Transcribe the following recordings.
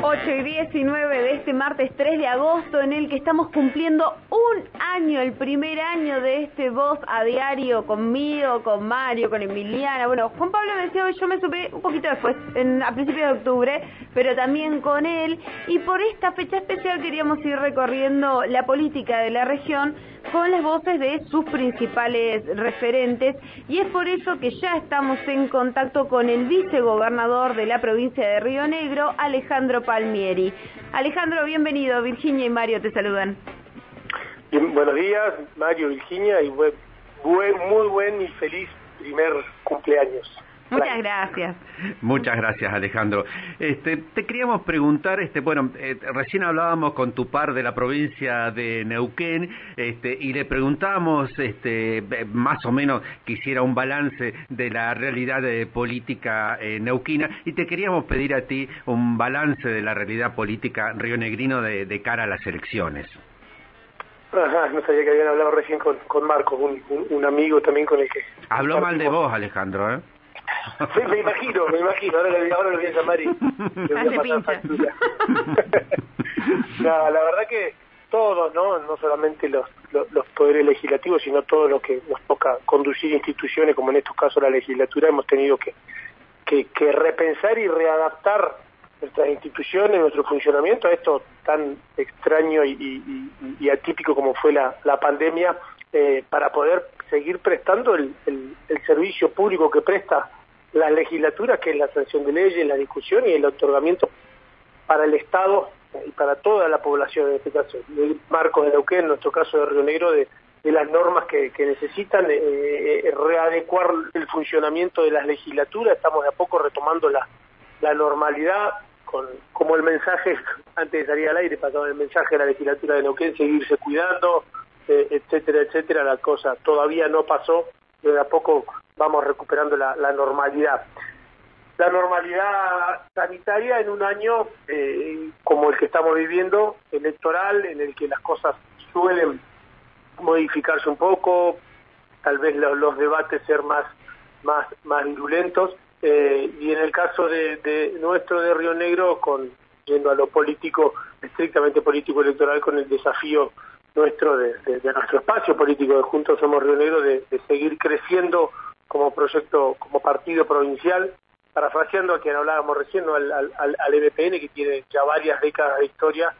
8:19 de este martes 3 de agosto, en el que estamos cumpliendo un año, el primer año de este Voz a Diario, conmigo, con Mario, con Emiliana. Bueno, Juan Pablo Menceo, yo me supe un poquito después, a principios de octubre, pero también con él. Y por esta fecha especial queríamos ir recorriendo la política de la región con las voces de sus principales referentes, y es por eso que ya estamos en contacto con el vicegobernador de la provincia de Río Negro, Alejandro Palmieri. Alejandro, bienvenido. Virginia y Mario te saludan. Bien, buenos días, Mario, Virginia, y muy buen y feliz primer cumpleaños. Muchas gracias. Muchas gracias, Alejandro. Te queríamos preguntar, recién hablábamos con tu par de la provincia de Neuquén, y le preguntamos, más o menos, que hiciera un balance de la realidad política neuquina, y te queríamos pedir a ti un balance de la realidad política rionegrino de cara a las elecciones. Ajá, no sabía que habían hablado recién con Marco, un amigo también con el que... Habló mal de vos, Alejandro, ¿eh? Sí, me imagino, ahora lo voy a llamar y le voy a pasar factura. No, la verdad que todos, no solamente los poderes legislativos, sino todo lo que nos toca conducir instituciones, como en estos casos la legislatura, hemos tenido que repensar y readaptar nuestras instituciones, nuestro funcionamiento a esto tan extraño y atípico como fue la pandemia, para poder seguir prestando el servicio público que presta la legislatura, que es la sanción de leyes, la discusión y el otorgamiento para el Estado y para toda la población, en este caso, el marco de Neuquén, en nuestro caso de Río Negro, de las normas que necesitan readecuar el funcionamiento de las legislaturas. Estamos de a poco retomando la normalidad, como el mensaje, antes de salir al aire, pasaba el mensaje de la legislatura de Neuquén, seguirse cuidando, etcétera, etcétera. La cosa todavía no pasó, de a poco vamos recuperando la normalidad. La normalidad sanitaria en un año como el que estamos viviendo, electoral, en el que las cosas suelen modificarse un poco, tal vez los debates ser más virulentos, y en el caso de nuestro de Río Negro, yendo a lo político, estrictamente político electoral, con el desafío nuestro de nuestro espacio político de Juntos Somos Río Negro, de seguir creciendo como proyecto, como partido provincial, parafraseando a quien hablábamos recién, ¿no? al MPN, que tiene ya varias décadas de historia,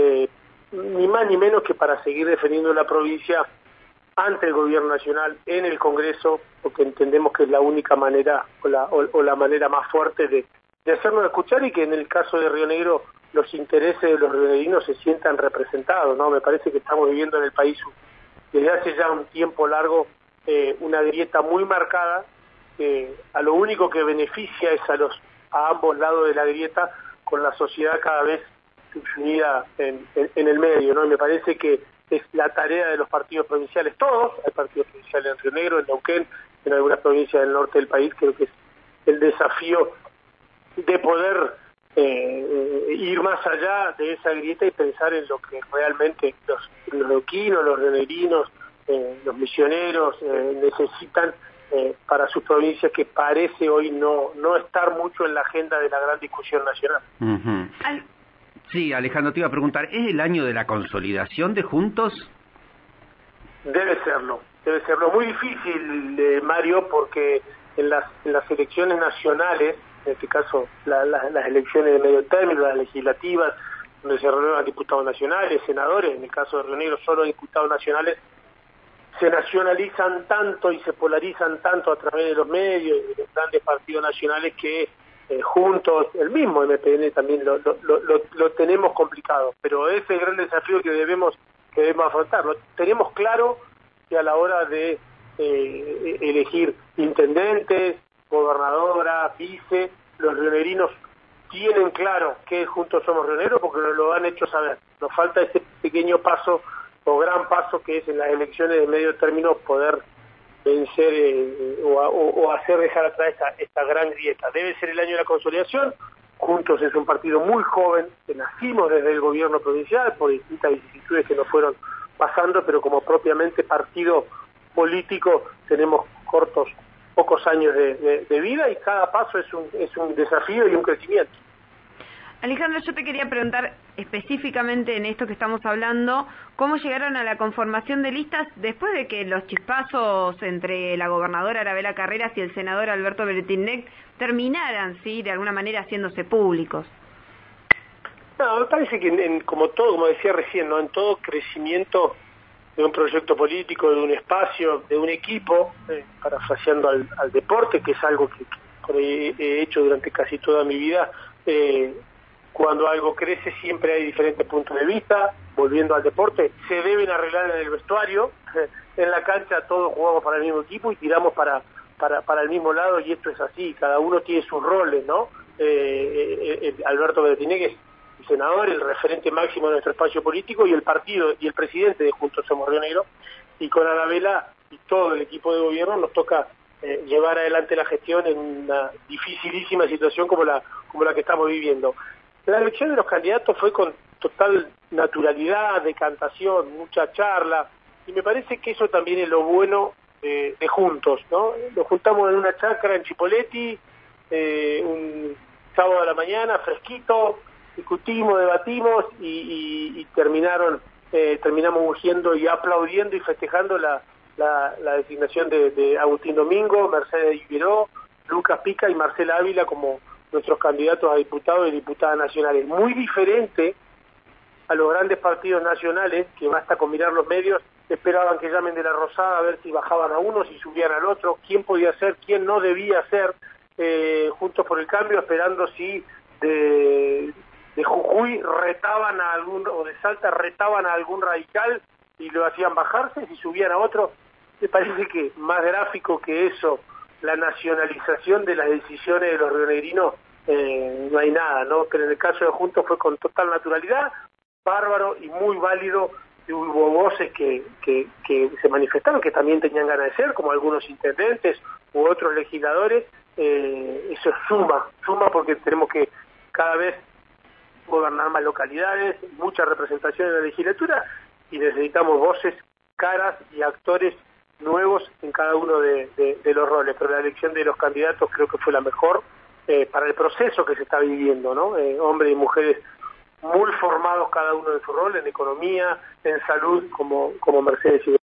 ni más ni menos que para seguir defendiendo la provincia ante el gobierno nacional, en el Congreso, porque entendemos que es la única manera o la manera más fuerte de hacernos escuchar, y que en el caso de Río Negro los intereses de los rionegrinos se sientan representados, ¿no? Me parece que estamos viviendo en el país desde hace ya un tiempo largo una grieta muy marcada, a lo único que beneficia es a ambos lados de la grieta, con la sociedad cada vez unida en el medio, ¿no? Y me parece que es la tarea de los partidos provinciales, todos, hay partidos provinciales en Río Negro, en Neuquén, en algunas provincias del norte del país. Creo que es el desafío de poder ir más allá de esa grieta y pensar en lo que realmente los neuquinos, los rionegrinos, los misioneros necesitan para sus provincias, que parece hoy no estar mucho en la agenda de la gran discusión nacional. Uh-huh. Sí, Alejandro, te iba a preguntar, ¿es el año de la consolidación de Juntos? Debe serlo. Muy difícil, Mario, porque en las elecciones nacionales, en este caso las elecciones de medio término, las legislativas, donde se renuevan diputados nacionales, senadores, en el caso de Río Negro solo diputados nacionales, se nacionalizan tanto y se polarizan tanto a través de los medios y de los grandes partidos nacionales que Juntos, el mismo MPN también lo tenemos complicado, pero ese es el gran desafío que debemos afrontar. Tenemos claro que a la hora de elegir intendentes, gobernadora, vice, los rionegrinos tienen claro que Juntos Somos Río Negro, porque nos lo han hecho saber. Nos falta ese pequeño paso o gran paso, que es en las elecciones de medio término poder vencer o hacer dejar atrás esta gran grieta. Debe ser el año de la consolidación. Juntos es un partido muy joven, que nacimos desde el gobierno provincial por distintas vicisitudes que nos fueron pasando, pero como propiamente partido político tenemos pocos años de vida, y cada paso es un desafío y un crecimiento. Alejandro, yo te quería preguntar específicamente en esto que estamos hablando, ¿cómo llegaron a la conformación de listas después de que los chispazos entre la gobernadora Arabela Carreras y el senador Alberto Beretilnec terminaran, sí, de alguna manera haciéndose públicos? No, me parece que como todo, como decía recién, ¿no? En todo crecimiento de un proyecto político, de un espacio, de un equipo, parafraseando al deporte, que es algo que por ahí he hecho durante casi toda mi vida, cuando algo crece siempre hay diferentes puntos de vista. Volviendo al deporte, se deben arreglar en el vestuario, en la cancha todos jugamos para el mismo equipo y tiramos para el mismo lado, y esto es así, cada uno tiene sus roles, ¿no? Alberto Beretilnec es el senador, el referente máximo de nuestro espacio político, y el partido y el presidente de Juntos Somos Río Negro, y con Arabela y todo el equipo de gobierno nos toca llevar adelante la gestión en una dificilísima situación como la que estamos viviendo. La elección de los candidatos fue con total naturalidad, decantación, mucha charla, y me parece que eso también es lo bueno de Juntos, ¿no? Nos juntamos en una chacra en Chipoleti, un sábado a la mañana, fresquito, discutimos, debatimos y terminamos urgiendo y aplaudiendo y festejando la designación de Agustín Domingo, Mercedes Iberó, Lucas Pica y Marcela Ávila como nuestros candidatos a diputados y diputadas nacionales. Muy diferente a los grandes partidos nacionales, que basta con mirar los medios, esperaban que llamen de la Rosada a ver si bajaban a uno, si subían al otro, quién podía ser, quién no debía ser, Juntos por el Cambio, esperando si de Jujuy retaban a algún, o de Salta retaban a algún radical y lo hacían bajarse, si subían a otro. Me parece que más gráfico que eso, la nacionalización de las decisiones de los rionegrinos, no hay nada, ¿no? Pero en el caso de Juntos fue con total naturalidad, bárbaro y muy válido, y hubo voces que se manifestaron, que también tenían ganas de ser, como algunos intendentes u otros legisladores. Eso suma porque tenemos que cada vez gobernar más localidades, mucha representación en la legislatura, y necesitamos voces, caras y actores nuevos en cada uno de los roles, pero la elección de los candidatos creo que fue la mejor para el proceso que se está viviendo, ¿no? Hombres y mujeres muy formados cada uno en su rol, en economía, en salud, como Mercedes y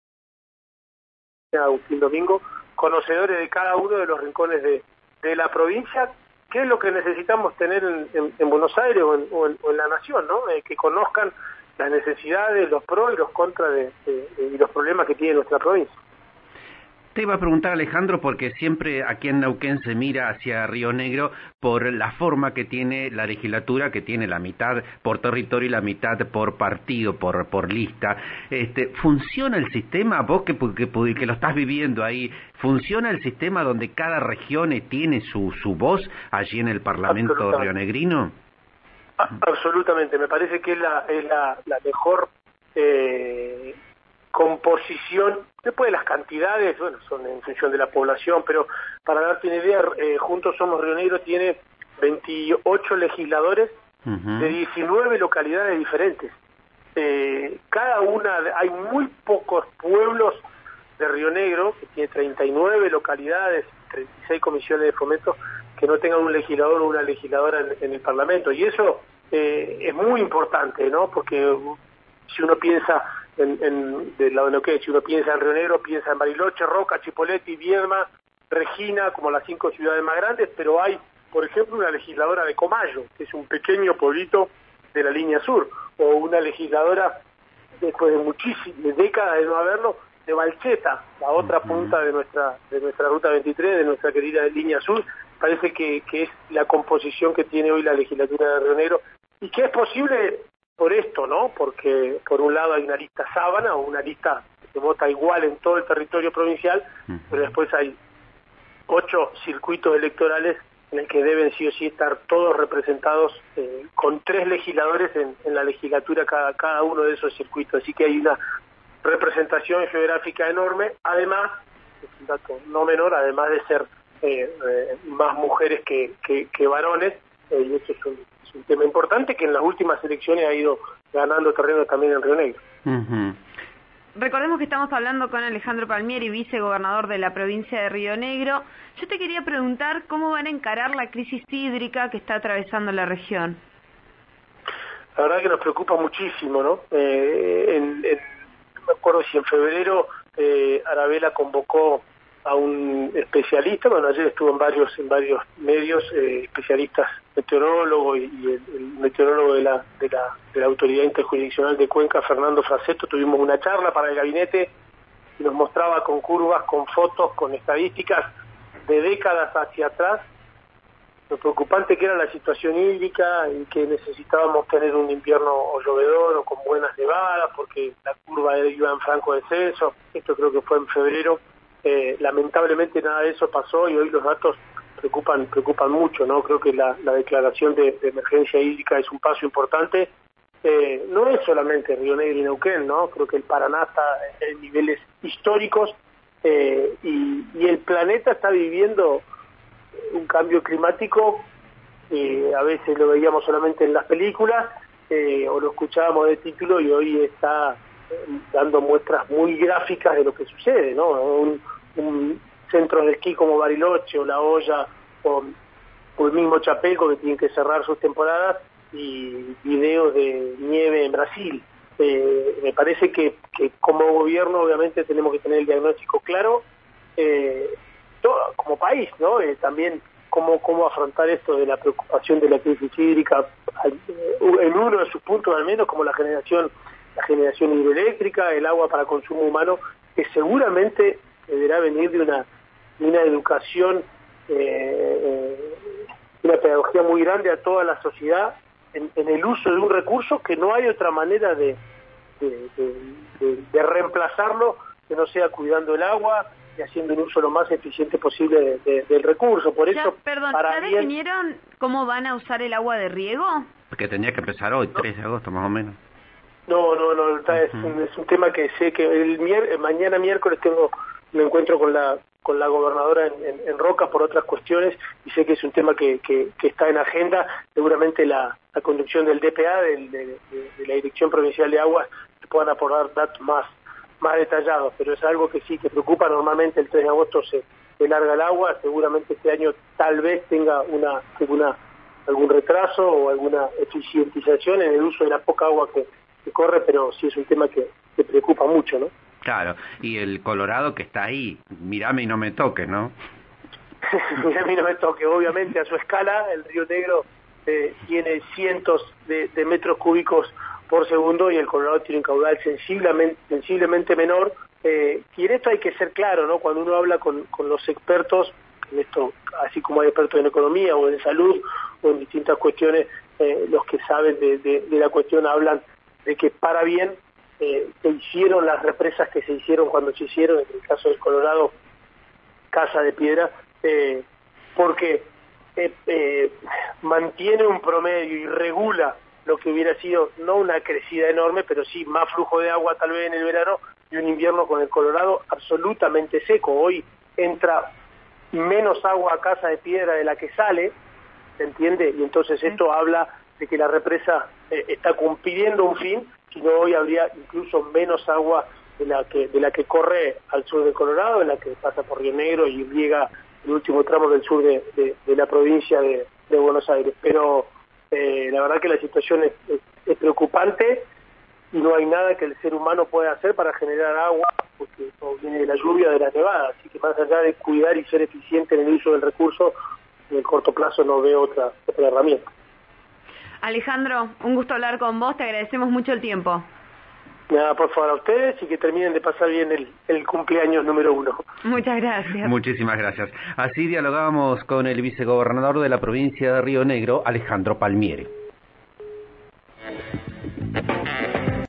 Agustín Domingo, conocedores de cada uno de los rincones de la provincia, que es lo que necesitamos tener en Buenos Aires o en la nación, ¿no? Que conozcan las necesidades, los pros y los contras y los problemas que tiene nuestra provincia. Te iba a preguntar, Alejandro, porque siempre aquí en Neuquén se mira hacia Río Negro por la forma que tiene la legislatura, que tiene la mitad por territorio y la mitad por partido, por lista. ¿Funciona el sistema? Vos que lo estás viviendo ahí, ¿funciona el sistema donde cada región tiene su voz allí en el Parlamento rionegrino? Absolutamente, me parece que es la mejor composición. Después las cantidades, bueno, son en función de la población, pero para darte una idea, Juntos Somos Río Negro tiene 28 legisladores de 19 localidades diferentes. Cada una, hay muy pocos pueblos de Río Negro, que tiene 39 localidades, 36 comisiones de fomento, que no tengan un legislador o una legisladora en el Parlamento, y eso es muy importante, ¿no? Porque si uno piensa del lado de Neuquén, si uno piensa en Río Negro, piensa en Bariloche, Roca, Chipoleti, Viedma, Regina, como las 5 ciudades más grandes, pero hay, por ejemplo, una legisladora de Comayo, que es un pequeño pueblito de la línea sur, o una legisladora, después de muchísimas décadas de no haberlo, de Valcheta, la otra punta de nuestra ruta 23, de nuestra querida línea sur. Parece que es la composición que tiene hoy la legislatura de Río Negro, y que es posible por esto, ¿no? Porque por un lado hay una lista sábana, o una lista que vota igual en todo el territorio provincial, pero después hay 8 circuitos electorales en el que deben sí o sí estar todos representados, con 3 legisladores en la legislatura cada uno de esos circuitos, así que hay una representación geográfica enorme. Además, es un dato no menor, además de ser más mujeres que varones, y eso es un tema importante que en las últimas elecciones ha ido ganando terreno también en Río Negro. Recordemos que estamos hablando con Alejandro Palmieri, vicegobernador de la provincia de Río Negro. Yo te quería preguntar cómo van a encarar la crisis hídrica que está atravesando la región. La verdad que nos preocupa muchísimo, ¿no? No me acuerdo si en febrero Arabella convocó a un especialista, bueno, ayer estuvo en varios medios, especialistas, meteorólogo y el meteorólogo de la Autoridad Interjurisdiccional de Cuenca, Fernando Fraceto. Tuvimos una charla para el gabinete y nos mostraba con curvas, con fotos, con estadísticas de décadas hacia atrás lo preocupante que era la situación hídrica y que necesitábamos tener un invierno o llovedor o con buenas nevadas porque la curva iba en franco descenso. Esto creo que fue en febrero. Lamentablemente nada de eso pasó y hoy los datos preocupan mucho, ¿no? Creo que la declaración de emergencia hídrica es un paso importante. No es solamente Río Negro y Neuquén, ¿no? Creo que el Paraná está en niveles históricos y el planeta está viviendo un cambio climático. A veces lo veíamos solamente en las películas o lo escuchábamos de título y hoy está dando muestras muy gráficas de lo que sucede, ¿no? Un centro de esquí como Bariloche o La Hoya o el mismo Chapelco que tienen que cerrar sus temporadas y videos de nieve en Brasil. Me parece que como gobierno obviamente tenemos que tener el diagnóstico claro como país, ¿no? También cómo afrontar esto de la preocupación de la crisis hídrica en uno de sus puntos al menos, como la generación hidroeléctrica, el agua para consumo humano, que seguramente deberá venir de una educación, una pedagogía muy grande a toda la sociedad en el uso de un recurso que no hay otra manera de reemplazarlo que no sea cuidando el agua y haciendo un uso lo más eficiente posible del recurso. Por eso, ¿ya definieron cómo van a usar el agua de riego? Que tenía que empezar hoy, 3 de agosto más o menos. No, es un tema que sé que mañana miércoles tengo un encuentro con la gobernadora en Roca por otras cuestiones y sé que es un tema que está en agenda. Seguramente la conducción del DPA, de la Dirección Provincial de Aguas, que puedan aportar datos más detallados, pero es algo que sí que preocupa. Normalmente el 3 de agosto se larga el agua, seguramente este año tal vez tenga algún retraso o alguna eficientización en el uso de la poca agua que corre, pero sí es un tema que preocupa mucho, ¿no? Claro, y el Colorado que está ahí, mirame y no me toque, ¿no? Mirame y no me toque, obviamente a su escala el Río Negro tiene cientos de metros cúbicos por segundo y el Colorado tiene un caudal sensiblemente menor, y en esto hay que ser claro, ¿no? Cuando uno habla con los expertos en esto, así como hay expertos en economía o en salud o en distintas cuestiones, los que saben de la cuestión hablan de que para bien se hicieron las represas que se hicieron cuando se hicieron, en el caso del Colorado, Casa de Piedra, porque mantiene un promedio y regula lo que hubiera sido no una crecida enorme, pero sí más flujo de agua tal vez en el verano y un invierno con el Colorado absolutamente seco. Hoy entra menos agua a Casa de Piedra de la que sale, ¿se entiende? Y entonces esto habla de que la represa está cumpliendo un fin, sino hoy habría incluso menos agua de la que corre al sur del Colorado, de la que pasa por Río Negro y riega el último tramo del sur de la provincia de Buenos Aires. Pero la verdad que la situación es preocupante y no hay nada que el ser humano pueda hacer para generar agua, porque viene de la lluvia, de la nevada, así que más allá de cuidar y ser eficiente en el uso del recurso, en el corto plazo no veo otra herramienta. Alejandro, un gusto hablar con vos, te agradecemos mucho el tiempo. Nada, por favor a ustedes y que terminen de pasar bien el cumpleaños número 1. Muchas gracias. Muchísimas gracias. Así dialogábamos con el vicegobernador de la provincia de Río Negro, Alejandro Palmieri.